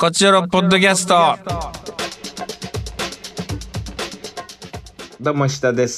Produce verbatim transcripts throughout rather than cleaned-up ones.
こちらのポッドキャスト。 どうも下です。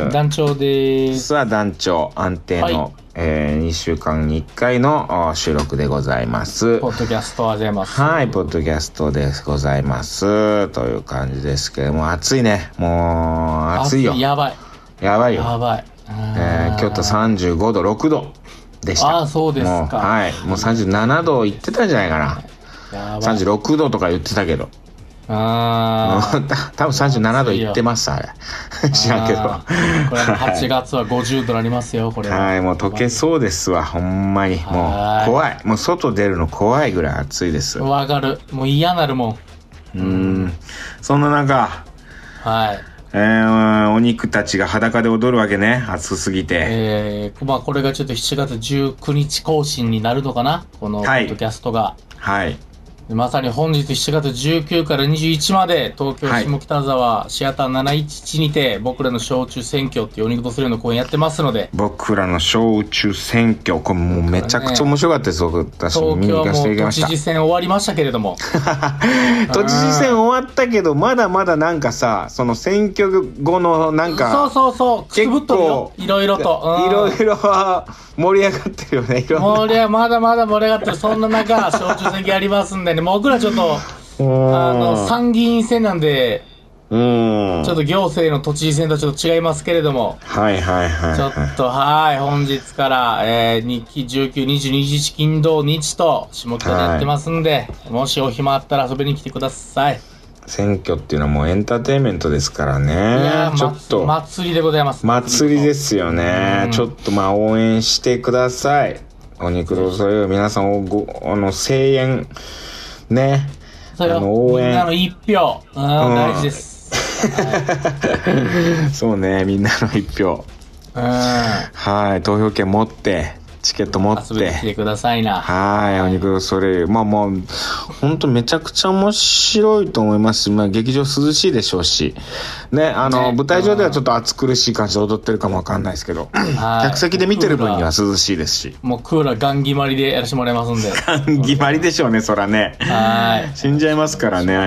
団長です。 さあ団長安定の、はい、えー、にしゅうかんにいっかいの収録でございます。 ポッドキャストはございます。 はい、ポッドキャストでございますという感じですけども、暑いね。もう暑いよ。 暑い、やばいやばいよ。 やばい。 えー、京都さんじゅうごどろくどでした。 ああ、そうですか。 もう、はい、もうさんじゅうななどいってたんじゃないかな。 やばい。 さんじゅうろくどとか言ってたけど。 ああ。 多分さんじゅうななどいってます、あれ。知らんけど。 これはちがつはごじゅうどなりますよ、これは。 はい、もう溶けそうですわ、ほんまに。もう怖い。もう外出るの怖いぐらい暑いです。 わかる。もう嫌なるもん。 うーん。そんな中、 はい。 えー、お肉たちが裸で踊るわけね、暑すぎて。 えー、まあこれがちょっとしちがつじゅうくにち更新になるのかな、このポッドキャストが。 はい。はいまさに本日しちがつじゅうくにちからにじゅういちまで東京下北沢シアターなないちいちにて僕らの焼酎選挙っていうお肉とスレの公演やってますので、 僕らの焼酎選挙、これもうめちゃくちゃ面白かったです。僕私見に行かせていただきました。 東京はもう都知事選終わりましたけれども都知事選終わったけどまだまだなんかさ、その選挙後のなんかそうそうそうくすぶっとるよ、いろいろといろいろ盛り上がってるよね。 盛り上がまだまだ盛り上がってる。そんな中焼酎選挙やりますんでね、僕らちょっとあの参議院選なんで、うんちょっと行政の都知事選とちょっと違いますけれども、 はいはいはい、はい、 ちょっとはい本日から、えー、にきじゅうく、にじゅうににち金土日と下北でやってますんで、はい、もしお暇あったら遊びに来てください。 選挙っていうのはもうエンターテインメントですからね。いやちょっと祭りでございます。 祭りですよね。ちょっとまあ応援してください。お肉のそれを皆さんをごあの声援ね。 それを応援みんなの一票、うん、大事です。 はい、そうね、みんなの一票。うん、はい、投票権持って。チケット持って遊びに来てくださいな。 はい、お肉それまあまあ本当めちゃくちゃ面白いと思います。まあ劇場涼しいでしょうしね、あの、ね、舞台上ではちょっと暑苦しい感じで踊ってるかもわかんないですけど、客席で見てる分には涼しいですし、 もうクーラーガン決まりでやらせてもらいますんで。 ガン決まりでしょうね、そらね。はい死んじゃいますからね。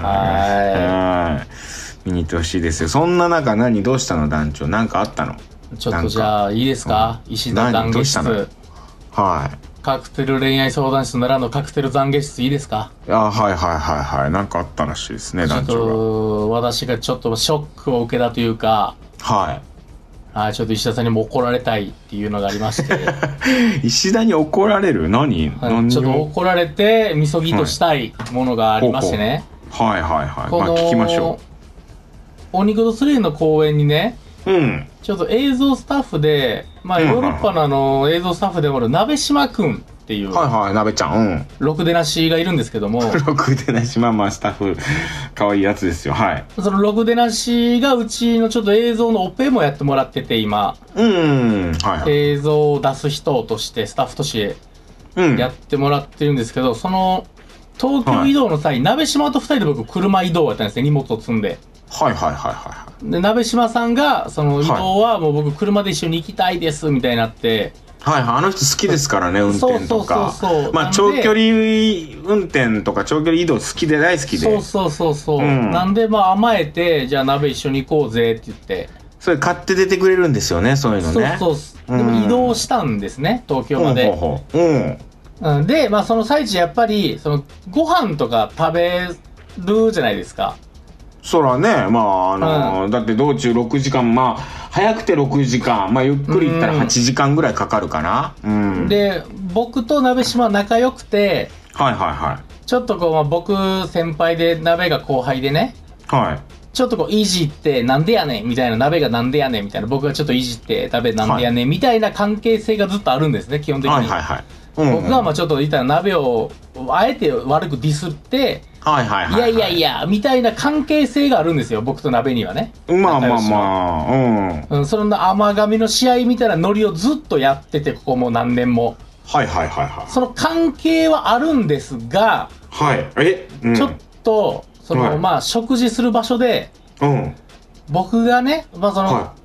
はい見に行ってほしいですよ。そんな中何どうしたの団長、なんかあったの？ ちょっとじゃあいいですか、うん、石田懺悔室。はいカクテル恋愛相談室ならのカクテル懺悔室いいですか？ あはいはいはいはいなんかあったらしいですね団長が。ちょっと私がちょっとショックを受けたというか、はいはいちょっと石田さんにも怒られたいっていうのがありまして石田に怒られる 何?、はい、何ちょっと怒られてみそぎとしたいものがありましてね、 はい、はいはいはいまあ聞きましょう。お肉とスレイの公演にね、 うん、 ちょっと映像スタッフで、まあ、ヨーロッパのあの映像スタッフでもある鍋島くんっていう、 はいはい、鍋ちゃん、うん、 ろくでなしがいるんですけどもろくでなし、まあまあスタッフかわいいやつですよ。はいそのろくでなしがうちのちょっと映像のオペもやってもらってて今、 うん、はいはい、 映像を出す人としてスタッフとしてやってもらってるんですけど、うん、その東京移動の際、はい、鍋島とふたりで僕車移動やったんですね、荷物を積んで。 はいはいはいはい。 で鍋島さんがその移動はもう僕車で一緒に行きたいですみたいになって、 はいはい、あの人好きですからね、運転とか。そうそうそうそう。まあ長距離運転とか長距離移動好きで大好きで。 そうそうそうそう、うん、なんでまあ甘えてじゃあ鍋一緒に行こうぜって言って、 それ買って出てくれるんですよね、そういうのね。 そうそう、でも移動したんですね、東京まで。うんほうほう、うん、でまあその最中やっぱりそのご飯とか食べるじゃないですか。 そらね、まああの、うん、だって道中ろくじかん、まあ早くてろくじかん、まあゆっくり行ったらはちじかんぐらいかかるかな。うん、で僕と鍋島仲良くて、 はいはいはい、 ちょっとこう、まあ、僕先輩で鍋が後輩でね、 はい、 ちょっとこういじってなんでやねんみたいな、鍋がなんでやねんみたいな、僕がちょっといじって鍋なんでやねんみたいな関係性がずっとあるんですね、基本的に。はいはいはい、うんうん、僕がまあちょっと言ったら鍋をあえて悪くディスって、はいはいはいはい、いやいやいやみたいな関係性があるんですよ、僕と鍋にはね。 まあまあまあ、うん、 うん、その甘噛みの試合みたいなノリをずっとやってて、ここもう何年も。 はいはいはいはい。 その関係はあるんですが、 はい、え、 うん、ちょっとその、はい、まあ食事する場所で、うん、僕がね、まあその、はい、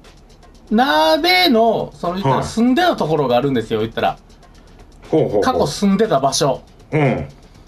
鍋のその言ったら住んでたところがあるんですよ、言ったら。ほうほうほう、過去住んでた場所。うん。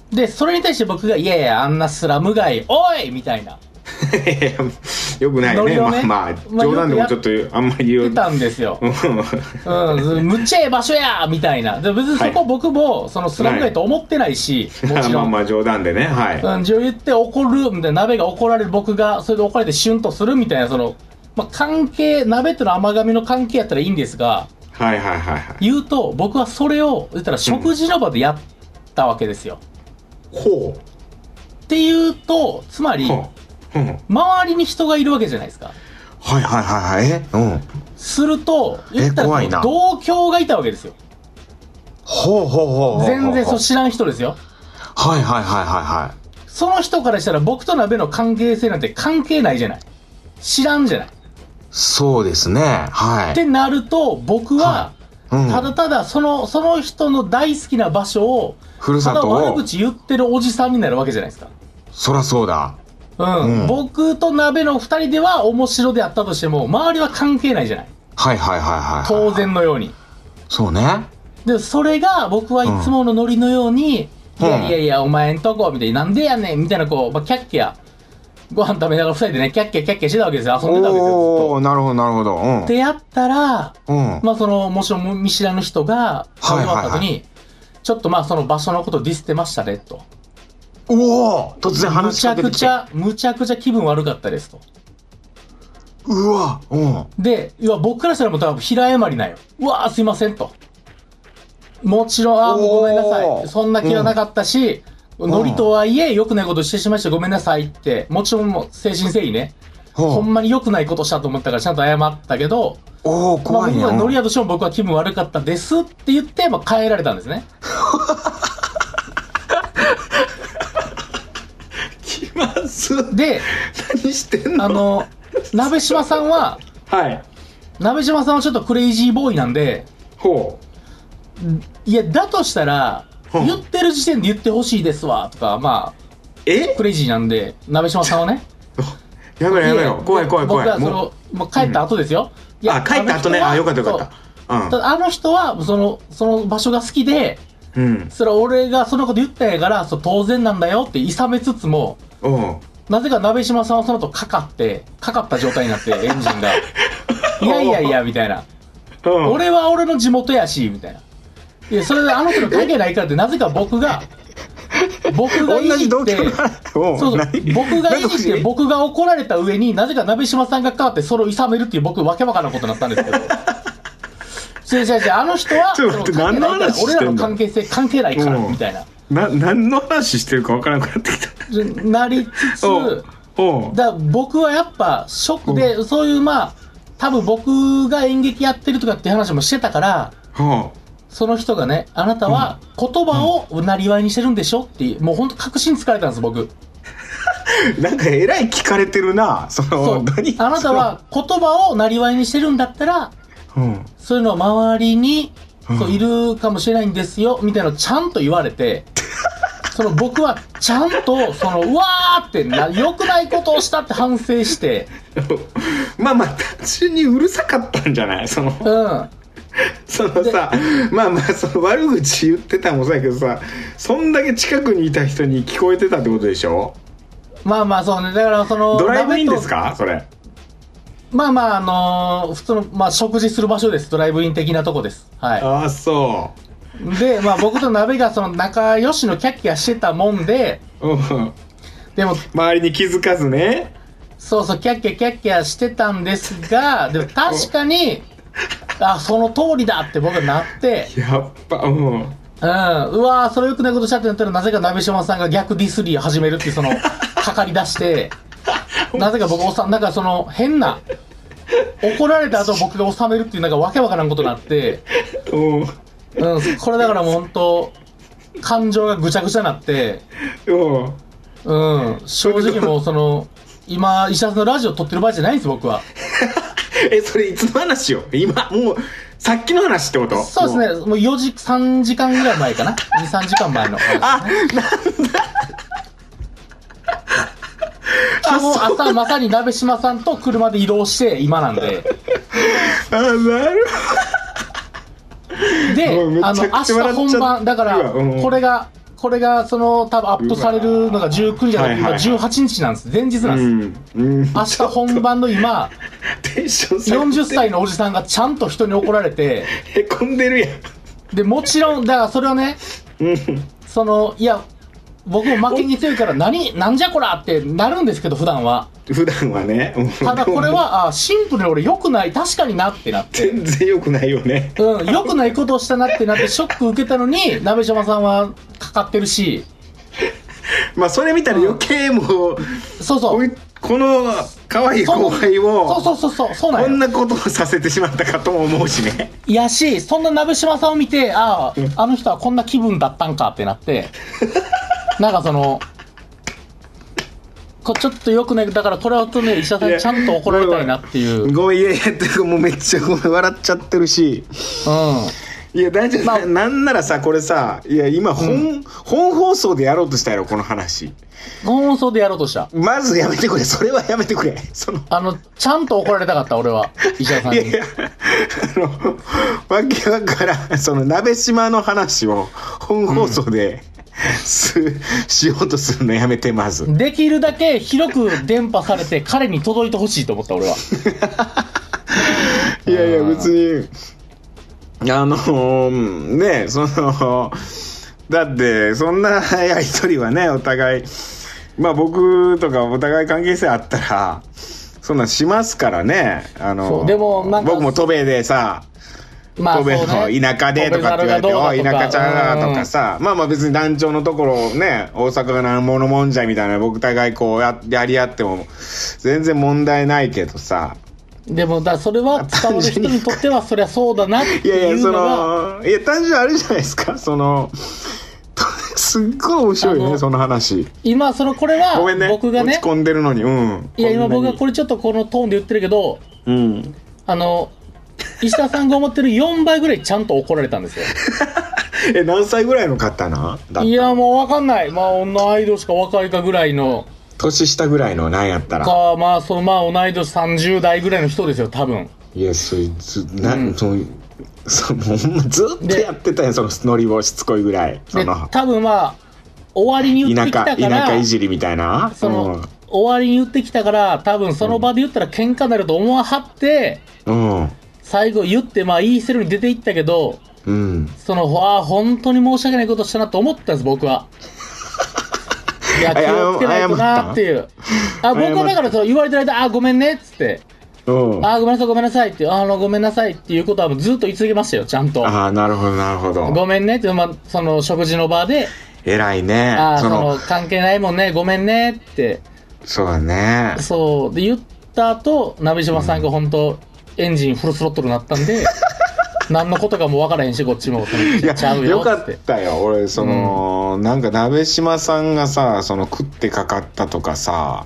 で、それに対して僕が、いやいや、あんなスラム街、おいみたいな。 よくないよ ね, ねまあまあ冗談でもちょっとあんまり言う言ってたんですよ、うん、むっちゃええ場所やみたいな。で別にそこ僕もそのスラム街と思ってないし、はい、もちろんまあまあ冗談でね、はい、 うん、言って怒るみたいな、鍋が怒られる僕がそれで怒られてシュンとするみたいな、その、まあ、関係、鍋との甘噛みの関係やったらいいんですが、 はいはいはいはい、 言うと僕はそれを言ったら食事の場でやったわけですよ、 うん、ほうっていうと、つまり、うん、周りに人がいるわけじゃないですか。 はいはいはいはい。え、うん。 すると言ったら同郷がいたわけですよ。 ほうほうほうほう。 全然そう知らん人ですよ。 はいはいはいはいはい。 その人からしたら僕と鍋の関係性なんて関係ないじゃない。知らんじゃない。 そうですね。はい。 ってなると僕は、はい、うん、ただただそのその人の大好きな場所をふるさとをただ悪口言ってるおじさんになるわけじゃないですか。 そらそうだ。 うん、うん、僕と鍋のふたりでは面白であったとしても周りは関係ないじゃない。 はいはいはいはい、はい、 当然のように。 そうね。 でそれが僕はいつものノリのように、うん、いやいやいやお前んとこみたいな、なんでやねんみたいな、こう、まあ、キャッキャご飯食べながらふたりでねキャッキャキャッキャしてたわけですよ。遊んでたわけですよ。 おお、なるほどなるほど。うん、 ってやったら、 うん、 まあそのもちろん見知らぬ人が食べ終わった後に、はいはいはい、ちょっとまあその場所のことディスってましたねと。 おお、突然話しかけてきて、 むちゃくちゃむちゃくちゃ気分悪かったですと。 うわ、うん。 で、いや僕からしたらもう多分平謝りなよ。うわーすいませんと。もちろん、あーもうごめんなさい。そんな気はなかったし、うん、ノリとはいえ良くないことしてしまいましたごめんなさいって、もちろんもう誠心誠意ね、うん、ほんまに良くないことしたと思ったからちゃんと謝ったけど、 おお、怖いね。 まあ、僕はノリやとしても僕は気分悪かったですって言って、まあ、帰られたんですね。で、 何してんの？ あの鍋島さんは、 はい、 鍋島さんはちょっとクレイジーボーイなんで、 ほう、いやだとしたら言ってる時点で言ってほしいですわとか、まあえクレイジーなんで鍋島さんはねやめろやめろ、怖い怖い怖い。 僕はそのもう帰った後ですよ、 うん、いやあ帰った後ね、あよかったよかった、うん、 ただあの人はそのその場所が好きで、うん、それは俺がそのこと言ったんやからそう当然なんだよって諌めつつも、 うん、 なぜか鍋島さんはその後かかってかかった状態になってエンジンがいやいやいやみたいな、うん、俺は俺の地元やしみたいな、いやそれであの人の関係ないからってなぜか僕が僕がいじってそうそう僕がいじって僕が怒られた上になぜか鍋島さんがかかってそれを諌めるっていう僕わけわからんことになったんですけど違う違う違う、あの人は何の話してんの、 俺らの関係性関係ないからみたいな、 な何の話してるかわからなくなってきたなりつつだ僕はやっぱショックで、そういうまあ多分僕が演劇やってるとかっていう話もしてたから、その人がね、あなたは言葉をなりわいにしてるんでしょっていう、もうほんと確信つかれたんです僕なんかえらい聞かれてるな、そのそうあなたは言葉をなりわいにしてるんだったら、うん、そういうの周りに、うん、そういるかもしれないんですよみたいなのをちゃんと言われてその僕はちゃんとそのうわーってな良くないことをしたって反省してまあまあ単純にうるさかったんじゃない、そのうんそのさ、まあまあその悪口言ってたもそうやけどさ、そんだけ近くにいた人に聞こえてたってことでしょ。 まあまあそうね、だからそのドライブインですかそれ。 まあまああのー、普通の、まあ、食事する場所です。ドライブイン的なとこです。はい。 ああそうでまあ僕と鍋がその仲良しのキャッキャしてたもんで、うん、でも周りに気づかずね、 そうそうキャッキャキャッキャしてたんですが、でも確かにあその通りだって僕はなって、 やっぱうん、うん、うわーそれよくないことしたってなったら、なぜか鍋島さんが逆ディスリー始めるっていうそのかかり出してなぜか僕おさなんかその変な怒られた後僕が収めるっていうなんかわけわからんことになって、うんうん、これだからもう本当感情がぐちゃぐちゃになって、うん、うん、正直もうその今石田さんのラジオ撮ってる場合じゃないんです僕はえそれいつの話よ今、もうさっきの話ってこと？ そうですね、もうよじさんじかんぐらい前かなにさんじかんまえの話、ね、 あなんだ今日朝まさに鍋島さんと車で移動して今なんであなるほどで、あの明日本番だからこれがこれがその多分アップされるのがじゅうくにちじゃなくて今じゅうはちにちなんです。前日なんです、うんうん、明日本番の今よんじゅっさいのおじさんがちゃんと人に怒られてへこんでるやん。 でもちろんだからそれをね、うん、そのいや僕も負けに強いから何なんじゃこらってなるんですけど普段は普段はねただこれはあシンプルに俺良くない確かになってなって全然良くないよねうん良くないことをしたなってなってショック受けたのに鍋島さんはかかってるしまあそれ見たら余計もう、うん、 そうそうこの可愛い後輩をそうそうそうそうなんこんなことをさせてしまったかとも思うしねいやしそんな鍋島さんを見てああ、うん、あの人はこんな気分だったんかってなってなんかそのこちょっとよくないだからこれはとね石田さんにちゃんと怒られたいなっていうごめんいやいやってかもうめっちゃごめん笑っちゃってるしうんいや大丈夫、まあ、なんならさこれさいや今本、うん、本放送でやろうとしたやろこの話本放送でやろうとしたまずやめてくれそれはやめてくれそのあのちゃんと怒られたかった俺は石田さんにいやいやあのわけわからんその鍋島の話を本放送で、うんすしようとするのやめてまずできるだけ広く伝播されて彼に届いてほしいと思った俺はいやいや別にあのー、ねそのだってそんなやりとりはねお互いまあ僕とかお互い関係性あったらそんなんしますからねあのー、でもなんか僕も戸部でさまあ、戸部の田舎でとかって言われて、おい、田舎ちゃうなとかさ、うん、まあまあ別に団長のところね、大阪がなんものもんじゃいみたいな、僕互いこう や, やり合っても全然問題ないけどさ。 でもだそれは伝わる人にとってはそりゃそうだなっていうのが。いやいや、その、 いや単純あるじゃないですか、その、すっごい面白いね、その話。 今、そのこれは、 ごめんね、 僕がね、 落ち込んでるのに、うん。 いや今僕がこれちょっとこのトーンで言ってるけど、うん。あの、石田さんが思ってるよんばいぐらいちゃんと怒られたんですよえ何歳ぐらいの方なだったいやもう分かんないまあ同い年か若いかぐらいの年下ぐらいのなんやったらかまあそのまあ同い年さんじゅうだいぐらいの人ですよ多分いやそいつな、うん、そのそもうずっとやってたやんそのノリをしつこいぐらいその多分まあ終わりに言ってきたから田舎田舎いじりみたいなその、うん、終わりに言ってきたから多分その場で言ったら喧嘩になると思わはってうん最後言ってまあ言い捨てるに出ていったけど、うん、そのあ本当に申し訳ないことしたなと思ったんです僕は。いや気をつけないとなっていう。あ僕はだからそう言われてる間あごめんねっつって。あごめんなさいごめんなさいってあのごめんなさいっていうことはもうずっと言い続けましたよちゃんと。 あなるほどなるほど。 ごめんねって、まあ、その食事の場で。 偉いね。 あその関係ないもんねごめんねって。 そうだね。 そうで言った後鍋島さんが本当、うんエンジンフルスロットルになったんで何のことかも分からへんしこっちもいやちゃうよよかったよ俺その、うん、なんか鍋島さんがさその食ってかかったとかさ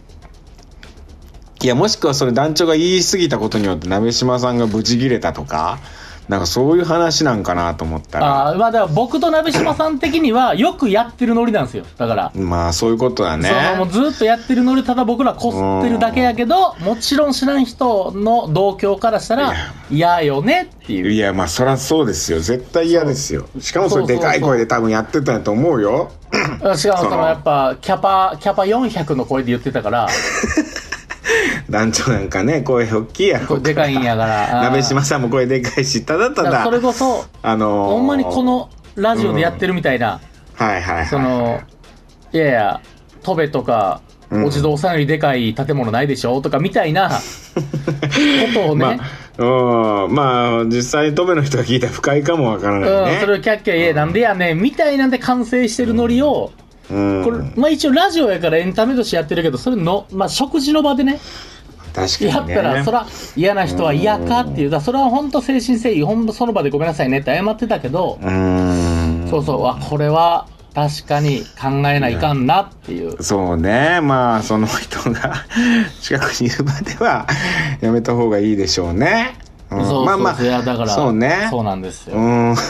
いやもしくはそれ団長が言い過ぎたことによって鍋島さんがブチギレたとかなんかそういう話なんかなと思ったらあまあだから僕と鍋島さん的にはよくやってるノリなんですよだからまあそういうことだねそのもうずっとやってるノリただ僕らこすってるだけやけどもちろん知らん人の同郷からしたら嫌よねっていういやまあそりゃそうですよ絶対嫌ですよしかもそれでかい声で多分やってたんやと思うよしかもそのやっぱキャパキャパよんひゃくの声で言ってたから団長なんかね声大きいやろでかいんやから鍋島さんも声でかいしただただそれこそあのー、ほんまにこのラジオでやってるみたいな、 うん、はいはいはい、はい、 そのいやいや戸部とか、うん、お地蔵さんよりでかい建物ないでしょとかみたいなことをねまあ、うん、まあ実際戸部の人が聞いたら不快かもわからないね、 うん、それをキャッキャ言え、うん、なんでやねんみたいなんで完成してるノリを、うん、これまあ一応ラジオやからエンタメとしてやってるけどそれのまあ食事の場でね確かにね、 やったらそら嫌な人は嫌かっていうだそれは本当誠心誠意ほんとその場でごめんなさいねって謝ってたけどうんそうそうあこれは確かに考えないかんなっていうそうねまあその人が近くにいる場ではやめた方がいいでしょうね、 うん、そうそうそうまあまあいやだからそうねそうなんですようんうん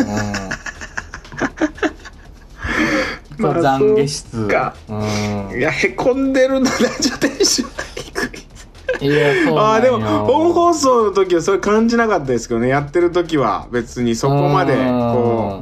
まあ、懺悔室か、うん、いやへこんでるのラジオテンションが低いいやそうあでも本放送の時はそれ感じなかったですけどねやってる時は別にそこまでこう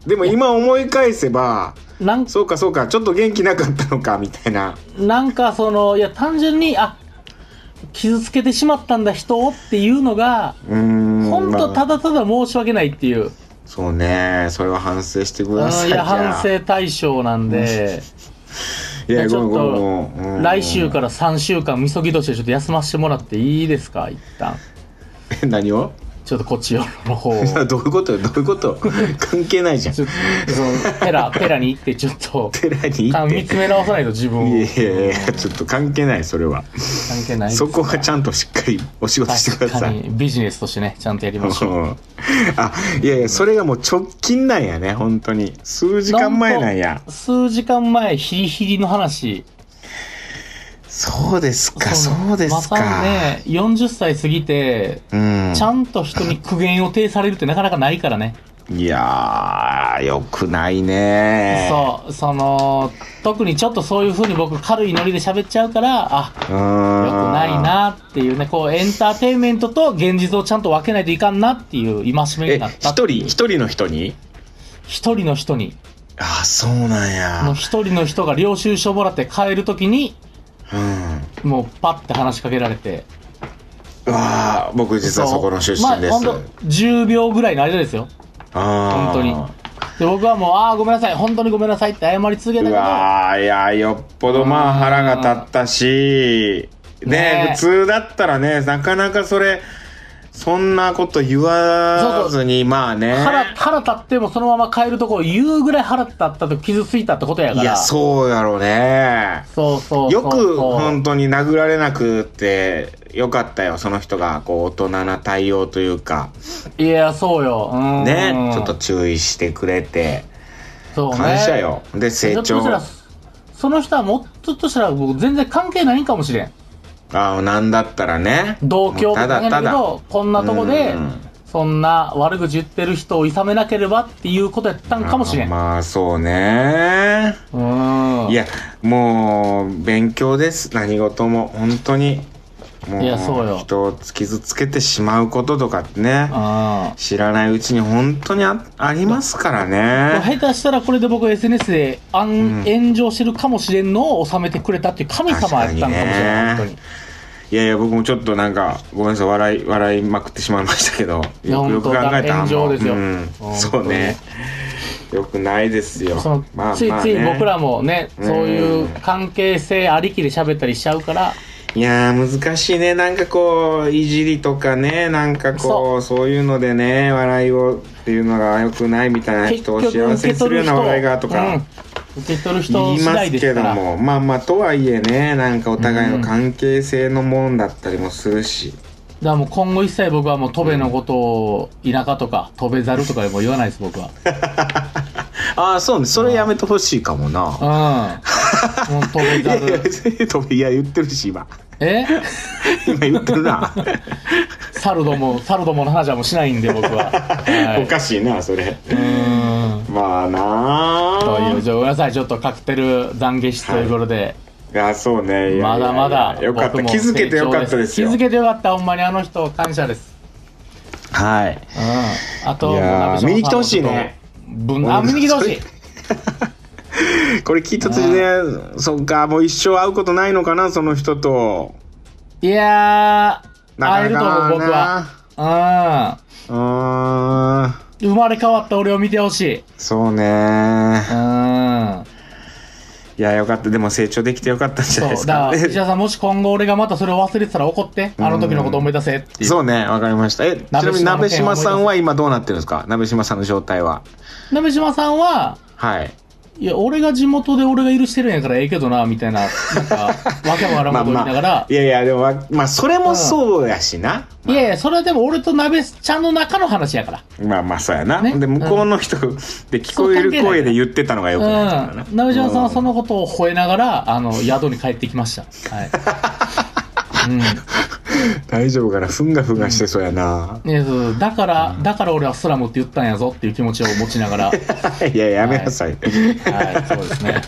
でも今思い返せばなんそうかそうか、ちょっと元気なかったのかみたいな。 なんかそのいや単純にあ傷つけてしまったんだ人をっていうのがうーん本当ただただ申し訳ないっていう。 そうね、それは反省してください。 いや反省対象なんで、 いやちょっごめんごめんうんと来週からさんしゅうかんみそぎ年でちょっと休ませてもらっていいですか一旦。 え何をちょっとこっちよの方をどういうことよどういうこと関係ないじゃん。 ちょっとそのペラペラに行ってちょっと寺に行って見つめ直さないと自分を。 いやいやいやちょっと関係ないそれは。 関係ないですそこはちゃんとしっかりお仕事してください。 確かにビジネスとしてねちゃんとやりましょう。 うんあいやいやそれがもう直近なんやね本当に数時間前なんや。 数時間前ヒリヒリの話。 そうですかそうですか。 またねよんじゅっさい過ぎて、 うん、 ちゃんと人に苦言を呈されるってなかなかないからね。 いやーよくないね。 そうその特にちょっとそういう風に僕軽いノリで喋っちゃうからあよくないなっていうね、こうエンターテインメントと現実をちゃんと分けないといかんなっていう戒めになったっていう。 え一人一人の人に一人の人にあそうなんや。 もう一人の人が領収書もらって帰るときにうん、 もうパッて話しかけられて、 うわー僕実はそこの出身です。 まあ、ほんとじゅうびょうぐらいの間ですよあ本当に。で僕はもうああごめんなさい本当にごめんなさいって謝り続けたけど、 うわーいやよっぽどまあ腹が立ったしねね普通だったらねなかなかそれそんなこと言わずにまあね腹腹立ってもそのまま帰るとこ言うぐらい腹立ったと傷ついたってことやから。 いやそうやろうね。 そうそうそうよく本当に殴られなくてよかったよその人がこう大人な対応というか。 いやそうようんねちょっと注意してくれてそう、ね、 感謝よ。で成長その人はもっととしたら僕全然関係ないんかもしれん。 ああなんだったらね同郷とかやけどただただこんなとこでうんそんな悪口言ってる人をいさめなければっていうことやったんかもしれん。 まあ、まあそうねうんいやもう勉強です何事も本当にもういやそうよ人を傷つけてしまうこととかってねあ知らないうちに本当に あ, ありますからね。 下手したらこれで僕 エスエヌエス であん、うん、炎上してるかもしれんのを収めてくれたっていう神様やったんかもしれない本当に。 いやいや僕もちょっとなんかごめんなさい笑い笑いまくってしまいましたけどよくよく考えたら炎上ですよ、 うん、そうねよくないですよ。 その、まあ、ついつい僕らもね、まあね、そういう関係性ありきで喋ったりしちゃうから。 いやー難しいねなんかこういじりとかねなんかこうそういうのでね笑いをっていうのが良くないみたいな人を幸せにするような笑いがとか、 うん、受け取る人次第ですから。 言いますけどもまあまあとはいえねなんかお互いの関係性のもんだったりもするし、うん、 だからもう今後一切僕はもう戸部のことを田舎とか戸部猿とかでも言わないです僕は。 ああそうねそれやめてほしいかもな。 うんもう戸部猿いや別に戸部いや言ってるし今え今言ってるな猿ども猿どもの話はもうしないんで僕は、はい、 おかしいなそれうんまあなというじゃあごめんなさいちょっとカクテル懺悔室ということで、 はい、あそうねいやいやいやまだまだよかった気づけてよかったですよ。 気づけてよかったほんまにあの人感謝です。 はい、 うん、あといや見に来てほしいね。 あ見に来てほしいこれ聞いたときね、そっかもう一生会うことないのかなその人と。 いやー会えると思う僕は。うん生まれ変わった俺を見てほしい。 そうねうんいやよかったでも成長できてよかったんじゃないですか。 そうだから石田さんもし今後俺がまたそれを忘れてたら怒ってあの時のこと思い出せっていう。 そうねわかりました。えちなみに鍋島さんは今どうなってるんですか鍋島さんの状態は。 鍋島さんははいいや俺が地元で俺が許してるんやからええけどなみたいななんかわけもあらんこと言いながらまあ、まあ、 いやいやでもまあそれもそうやしな、うんまあ、いやいやそれはでも俺と鍋ちゃんの中の話やからまあまあそうやな、ね、で向こうの人で聞こえる声で言ってたのがよくないからな、 うん、鍋島さんはそのことを吠えながらあの宿に帰ってきましたはいうん大丈夫かなふんがふんがしてそうやな、 うん、いやそうだから、うん、だから俺はスラムって言ったんやぞっていう気持ちを持ちながらいややめなさい、 はい、はい、そうですね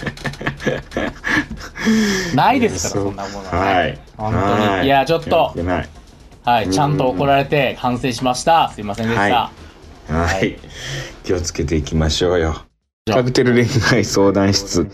ないですからそんなものは、 はい、 本当にいやちょっとないはいちゃんと怒られて反省しましたすいませんでした、 ははい、はい、気をつけていきましょうよ。カクテル恋愛相談室。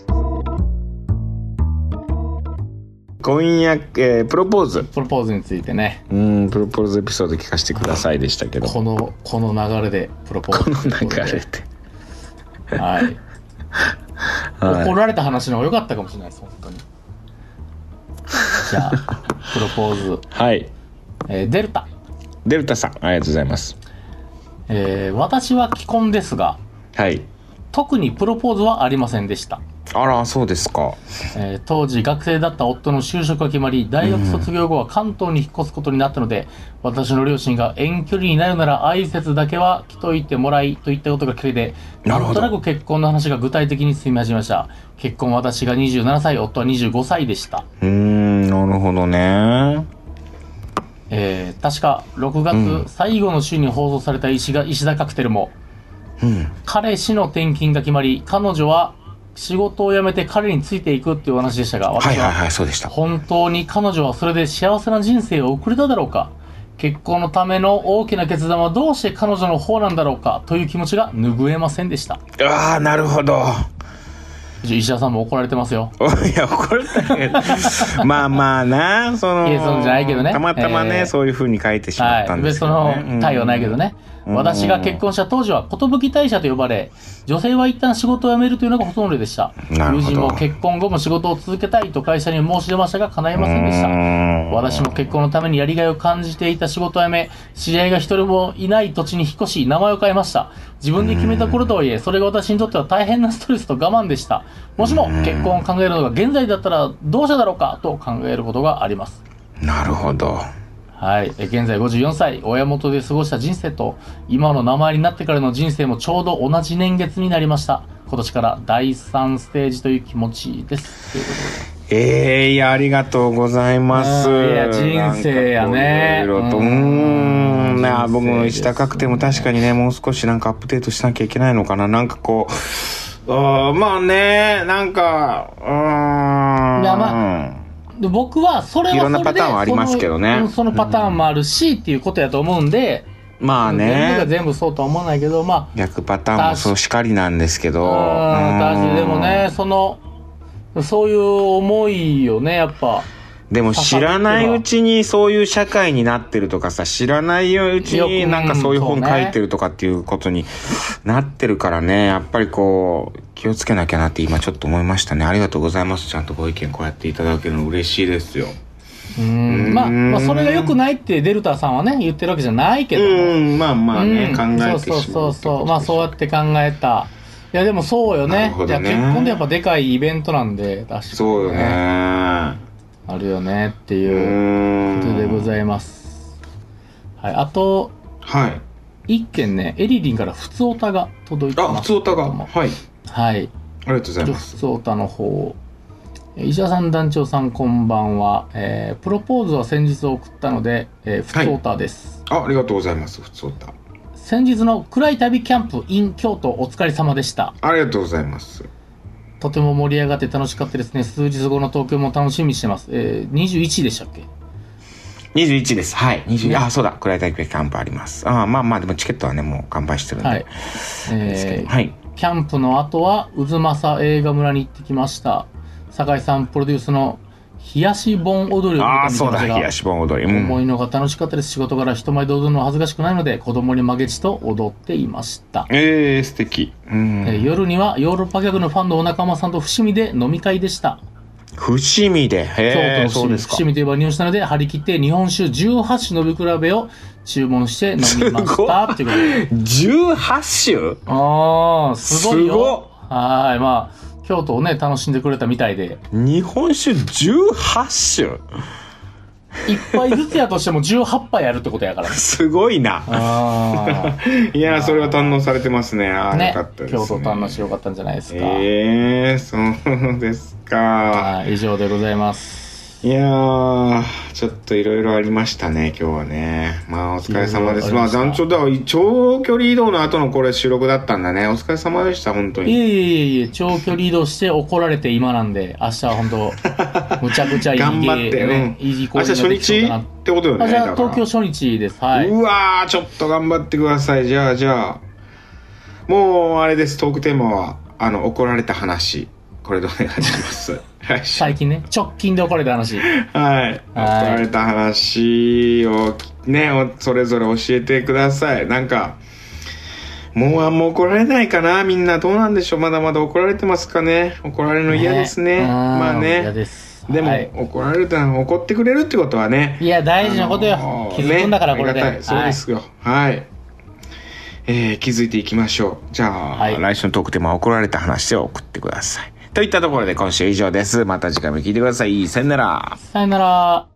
婚約、えー、プロポーズプロポーズについてね、 うんプロポーズエピソード聞かせてくださいでしたけど、 このこの流れでプロポーズこの流れではい、はい、怒られた話の方が良かったかもしれないです本当に。じゃあプロポーズはい、 えー、デルタデルタさんありがとうございます。 えー、私は既婚ですが、 はい、 特にプロポーズはありませんでした。 あらそうですか。 えー、当時学生だった夫の就職が決まり、大学卒業後は関東に引っ越すことになったので、うん、私の両親が遠距離になるなら挨拶だけは来といてもらいといったことがきっかけで、なんとなく結婚の話が具体的に進み始めました。結婚は私がにじゅうななさい、夫はにじゅうごさいでした。 うーん、なるほどね。 えー、確かろくがつ、うん、最後の週に放送された石が石田カクテルも、うん、彼氏の転勤が決まり、彼女は仕事を辞めて彼についていくっていう話でしたが、私は本当に彼女はそれで幸せな人生を送れただろうか、結婚のための大きな決断はどうして彼女の方なんだろうかという気持ちが拭えませんでした。 ああ、なるほど。 石田さんも怒られてますよ。 いや怒られたけどまあまあな、そのいやそうじゃないけどね、 たまたまね、えー、そういう風に書いてしまったんですけどね、 はい、別にその対はないけどね、うん、私が結婚した当時は寿大社と呼ばれ、女性は一旦仕事を辞めるというのがほとんどでした。友人も結婚後も仕事を続けたいと会社に申し出ましたが叶いませんでした。私も結婚のためにやりがいを感じていた仕事を辞め、知り合いが一人もいない土地に引っ越し、名前を変えました。自分で決めた頃とはいえ、それが私にとっては大変なストレスと我慢でした。もしも結婚を考えるのが現在だったらどうしただろうかと考えることがあります。 なるほど。 はい、現在ごじゅうよんさい、親元で過ごした人生と今の名前になってからの人生もちょうど同じ年月になりました。今年からだいさんステージという気持ちです。ということで、 えー、いやありがとうございます。 いや人生やね。 いろいろとうーん、な僕の石田カクテルも確かにね、もう少しなんかアップデートしなきゃいけないのかな。なんかこう、あまあね、なんかうーん、 いやまあで僕はそれはそれでいろんなパターンはありますけどね、 その、そのパターンもあるし、うん、っていうことやと思うんで、 まあね、 全部が全部そうとは思わないけど、まあ逆パターンもそうしかりなんですけど、うん、 私でもね、そのそういう思いをね、やっぱでも知らないうちにそういう社会になってるとかさ、知らないうちになんかそういう本書いてるとかっていうことになってるからね、やっぱりこう気をつけなきゃなって今ちょっと思いましたね。ありがとうございます。ちゃんとご意見こうやっていただけるの嬉しいですよ。 うーん、まあ、まあそれが良くないってデルタさんはね言ってるわけじゃないけども、 うんまあまあね、考えてしまう。 そうそうそうまあそうやって考えた。いやでもそうよね。いや結婚でやっぱでかいイベントなんで、確かに、ね、 そうよね。 あるよねっていうことでございます。はい、あと、 はい、 一件ね、エリリンから普通オタが届いてます。 あ、普通オタが、はい、 はい、ありがとうございます。 普通オタの方、石田さん、団長さん、こんばんは。えー、プロポーズは先日送ったので、えー、普通オタです、 はい。あ、ありがとうございます。普通オタ。 先日の暗い旅キャンプ in 京都お疲れ様でした。 ありがとうございます。 とても盛り上がって楽しかったですね。数日後の東京も楽しみにしてます。えー、にじゅういちでしたっけ？ にじゅういちです。はい。にじゅう、ね、あ、そうだ。暗い大会キャンプあります。あまあまあ、でもチケットはね、もう完売してるんで。はい。 えー、はい。キャンプの後は、渦政映画村に行ってきました。酒井さんプロデュースの冷やし盆踊りを見たみたいな。あ、そうだ。冷やし盆踊り。うん、 思いのが楽しかったです。仕事から人前で踊るのは恥ずかしくないので、子供に負けじと踊っていました。 えー、素敵。うん、 えー、夜にはヨーロッパ客のファンのお仲間さんと伏見で飲み会でした。 伏見で、へ京都の伏見、伏見といえば日本酒なので張り切って日本酒じゅうはち種飲み比べを注文して飲みましたっていうことで。 じゅうはち種？ ああ、すごいよ。すごはい、まあ京都をね楽しんでくれたみたいで。 日本酒じゅうはち種？ 一杯ずつやとしてもじゅうはち杯やるってことやから、ね、 すごいな。あいやそれは堪能されてますね。ああ、ね、よかったですね。 京都堪能してよかったんじゃないですか。 ええー、そうですか。 以上でございます。 いやーちょっといろいろありましたね今日はね。まあお疲れ様です。まあ団長だ長距離移動の後のこれ収録だったんだね。お疲れ様でした本当に。 いえいえいえ長距離移動して怒られて今なんで、明日は本当むちゃくちゃいい頑張って、ね、 うん、いい明日初日ってことよね。 明日東京初日です。はい。 うわーちょっと頑張ってください。じゃあじゃあもうあれです、トークテーマはあの怒られた話、これでお願いします最近ね、直近で怒られた話。 はい。怒られた話をね、それぞれ教えてください。なんか、もうあんま怒られないかな、みんな。どうなんでしょう。まだまだ怒られてますかね。怒られるの嫌ですね。ね、まあね。 嫌です。 でも、はい、怒られると怒ってくれるってことはね。 いや、大事なことよ。気づくんだから、これで。 ね、そうですよ。はい。えー、気づいていきましょう。じゃあ、はい、来週のトークテーマは怒られた話を送ってください。といったところで今週以上です。また次回も聞いてください。さよなら。 さよなら。